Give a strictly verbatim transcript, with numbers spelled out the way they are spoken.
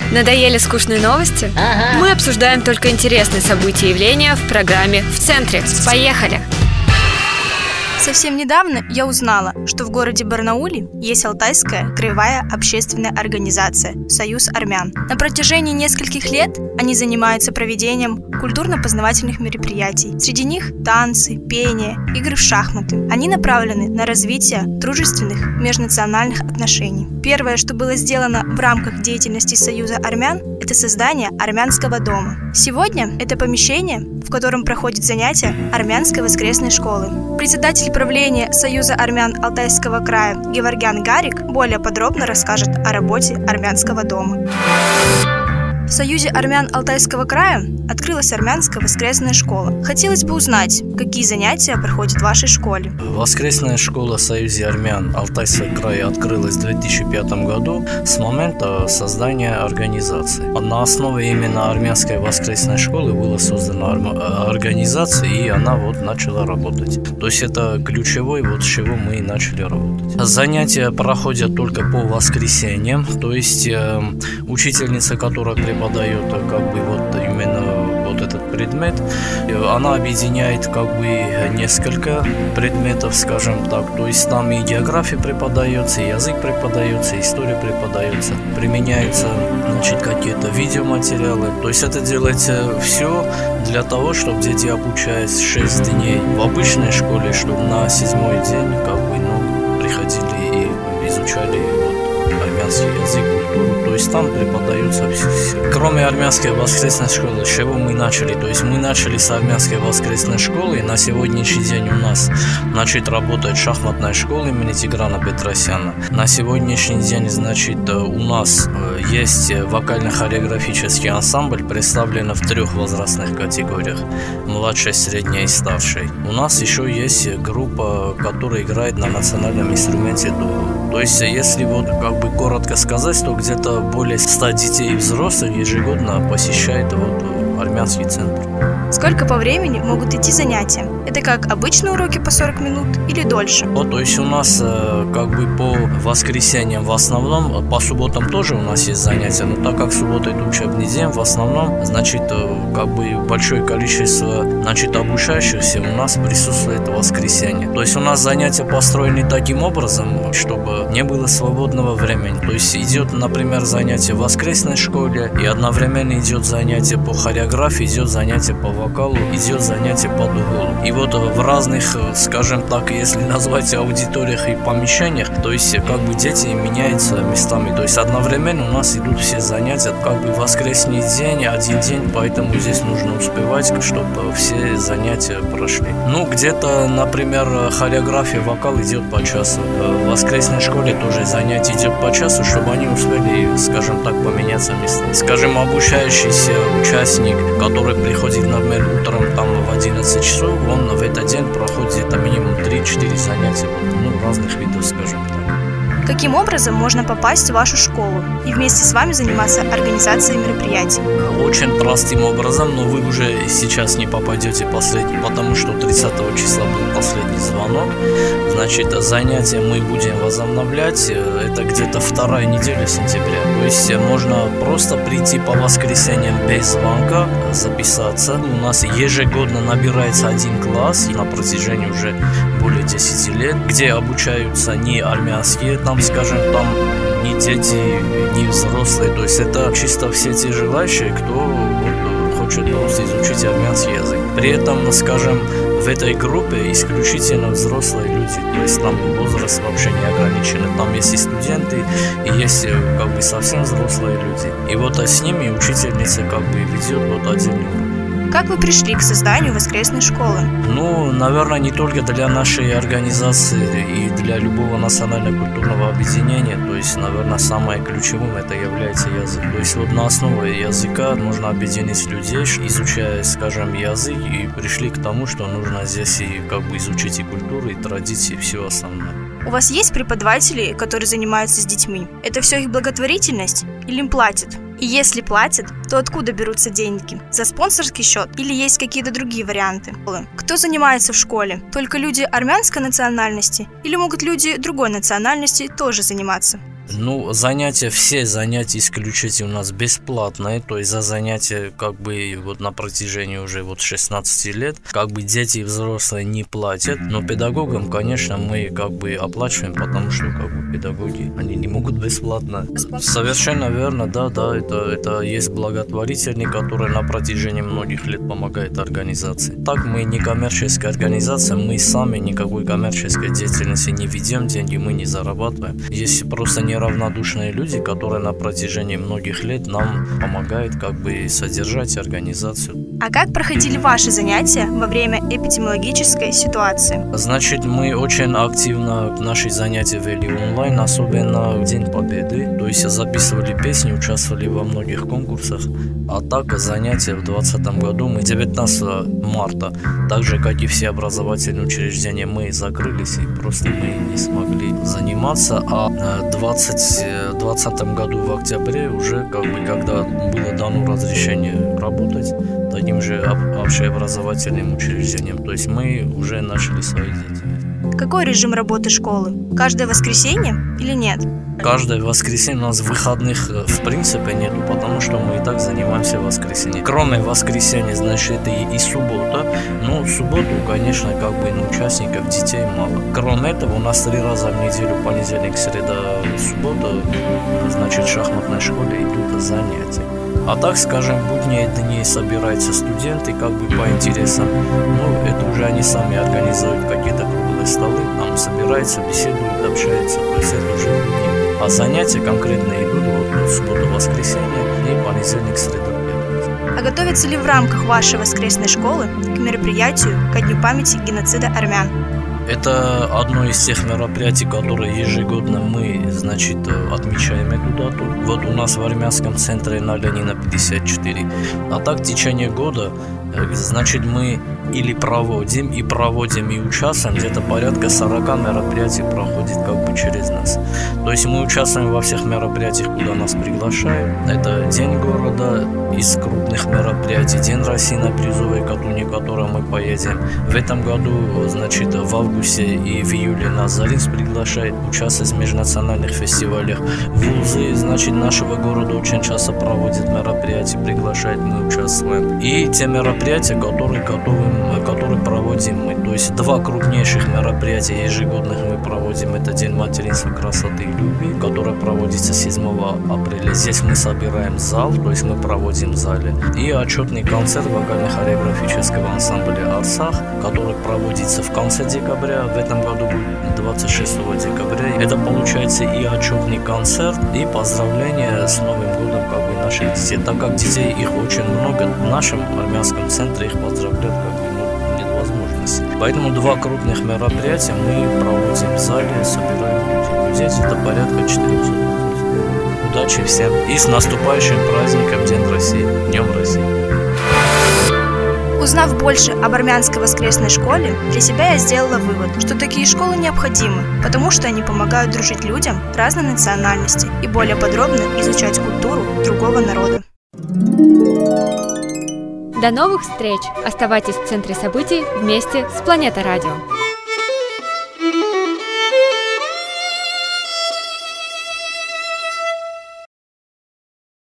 Надоели скучные новости? Ага. Мы обсуждаем только интересные события и явления в программе «В центре». Поехали! Совсем недавно я узнала, что в городе Барнауле есть Алтайская краевая общественная организация «Союз армян». На протяжении нескольких лет они занимаются проведением культурно-познавательных мероприятий. Среди них танцы, пение, игры в шахматы. Они направлены на развитие дружественных межнациональных отношений. Первое, что было сделано в рамках деятельности Союза армян, это создание армянского дома. Сегодня это помещение, в котором проходят занятия армянской воскресной школы. Председатель правления Союза армян Алтайского края Геворгян Гарик более подробно расскажет о работе армянского дома. В Союзе армян Алтайского края открылась армянская воскресная школа. Хотелось бы узнать, какие занятия проходят в вашей школе. Воскресная школа в Союзе армян Алтайского края открылась в две тысячи пятом году с момента создания организации. На основе именно армянской воскресной школы была создана организация, и она вот начала работать. То есть это ключевой, вот с чего мы и начали работать. Занятия проходят только по воскресеньям, то есть э, учительница, которая преподает как бы вот именно вот этот предмет, она объединяет как бы несколько предметов, скажем так, то есть там и география преподается, и язык преподается, и история преподается, применяются, значит, какие-то видеоматериалы, то есть это делается все для того, чтобы дети, обучаясь шесть дней в обычной школе, чтобы на седьмой день как бы, ну, приходили и изучали вот армянский язык, культуру, то есть там преподаются все, все. Кроме армянской воскресной школы, с чего мы начали? То есть мы начали с армянской воскресной школы, и на сегодняшний день у нас, значит, работает шахматная школа имени Тиграна Петросяна. На сегодняшний день, значит, у нас есть вокально-хореографический ансамбль, представленный в трех возрастных категориях: младшей, средней и старшей. У нас еще есть группа, которая играет на национальном инструменте дуо. То есть, если вот как бы коротко сказать, то где-то более ста детей и взрослых ежегодно посещает вот армянский центр. Сколько по времени могут идти занятия? Это как обычные уроки по сорок минут или дольше? Вот, то есть у нас как бы по воскресеньям в основном, по субботам тоже у нас есть занятия, но так как суббота это учебный день, в основном, значит, как бы большое количество, значит, обучающихся у нас присутствует в воскресенье. То есть у нас занятия построены таким образом, чтобы не было свободного времени. То есть идет, например, занятие в воскресной школе, и одновременно идет занятие по хореографии, идет занятие по вокалу, идет занятие по дуголу. И вот в разных, скажем так, если назвать аудиториях и помещениях, то есть как бы дети меняются местами. То есть одновременно у нас идут все занятия, как бы воскресный день, один день, поэтому здесь нужно успевать, чтобы все занятия прошли. Ну, где-то, например, хореография, вокал идет по часу. В воскресной школе тоже занятие идет по часу, чтобы они успели, скажем так, поменяться местами. Скажем, обучающийся участник, который приходит, например, утром там в одиннадцать часов, он в этот день проходит где-то минимум три-четыре занятия, ну, разных видов, скажем так. Каким образом можно попасть в вашу школу и вместе с вами заниматься организацией мероприятий? Очень простым образом, но вы уже сейчас не попадете последний, потому что тридцатого числа был последний звонок. Значит, занятия мы будем возобновлять, это где-то вторая неделя сентября. То есть можно просто прийти по воскресеньям без звонка, записаться. У нас ежегодно набирается один класс на протяжении уже более десяти лет, где обучаются не армянские, там, скажем, там не дети, не взрослые. То есть это чисто все те желающие, кто вот, хочет просто изучить армянский язык. При этом, скажем, в этой группе исключительно взрослые люди, то есть там возраст вообще не ограничен. Там есть и студенты, и есть как бы совсем взрослые люди. И вот а с ними учительница как бы ведет вот отдельный урок. Как вы пришли к созданию воскресной школы? Ну, наверное, не только для нашей организации и для любого национально-культурного объединения. То есть, наверное, самое ключевым это является язык. То есть, вот на основе языка можно объединить людей, изучая, скажем, язык, и пришли к тому, что нужно здесь и как бы изучить и культуру, и традиции, и все основное. У вас есть преподаватели, которые занимаются с детьми? Это все их благотворительность или им платят? И если платят, то откуда берутся деньги? За спонсорский счет или есть какие-то другие варианты? Кто занимается в школе? Только люди армянской национальности или могут люди другой национальности тоже заниматься? Ну, занятия, все занятия исключительно у нас бесплатные, то есть за занятия как бы вот на протяжении уже вот шестнадцати лет, как бы дети и взрослые не платят, но педагогам, конечно, мы как бы оплачиваем, потому что как бы педагоги, они не могут бесплатно. Совершенно верно, да, да, это, это есть благотворительный, который на протяжении многих лет помогает организации. Так мы не коммерческая организация, мы сами никакой коммерческой деятельности не ведем, деньги мы не зарабатываем. Есть просто неравнодушные люди, которые на протяжении многих лет нам помогают как бы содержать организацию. А как проходили ваши занятия во время эпидемиологической ситуации? Значит, мы очень активно наши занятия вели онлайн, особенно в День Победы. То есть записывали песни, участвовали во многих конкурсах. А так занятия в двадцатом году мы девятнадцатого марта, так же как и все образовательные учреждения, мы закрылись и просто мы не смогли заниматься. А в двадцатом году в октябре уже как бы когда было дано разрешение работать таким же общеобразовательным учреждением, то есть мы уже начали свою деятельность. Какой режим работы школы? Каждое воскресенье или нет? Каждое воскресенье у нас выходных в принципе нету, потому что мы и так занимаемся в воскресенье. Кроме воскресенья, значит, это и, и суббота. Но в субботу, конечно, как бы ну, участников, детей мало. Кроме этого, у нас три раза в неделю, понедельник, среда, суббота, значит, в шахматной школе идут занятия. А так, скажем, в будние дни собираются студенты как бы по интересам. Ну, это уже они сами организуют какие-то круглые столы, там собираются, беседуют, общаются. То есть это уже будни. А занятия конкретно идут вот суббота, воскресенье и понедельник, среда, пятница. А готовится ли в рамках вашей воскресной школы к мероприятию ко Дню памяти геноцида армян? Это одно из тех мероприятий, которые ежегодно мы, значит, отмечаем эту дату. Вот у нас в армянском центре на Ленина пятьдесят четыре. А так в течение года, значит, мы или проводим, и проводим, и участвуем. Где-то порядка сорок мероприятий проходит как бы через нас. То есть мы участвуем во всех мероприятиях, куда нас приглашают. Это День города из крупных мероприятий, День России на призовой катуне, в котором мы поедем. В этом году, значит, в августе и в июле нас Заринс приглашает участвовать в межнациональных фестивалях. Вузы, значит, нашего города очень часто проводят мероприятия, приглашают, мы участвуем. И те мероприятия, которые готовим которые проводим мы. То есть два крупнейших мероприятия ежегодных мы проводим. Это День материнства, красоты и любви, который проводится седьмого апреля. Здесь мы собираем зал, то есть мы проводим в зале. И отчетный концерт вокально-хореографического ансамбля «Арсах», который проводится в конце декабря. В этом году будет двадцать шестого декабря. Это получается и отчетный концерт, и поздравления с Новым годом как бы наших детей. Так как детей их очень много, в нашем армянском центре их поздравляют как бы Поэтому два крупных мероприятия мы проводим в зале, собираем людей. Здесь это порядка четырехсот. Удачи всем и с наступающим праздником День России, Днем России. Узнав больше об армянской воскресной школе, для себя я сделала вывод, что такие школы необходимы, потому что они помогают дружить людям разной национальности и более подробно изучать культуру другого народа. До новых встреч! Оставайтесь в центре событий вместе с Планетой Радио.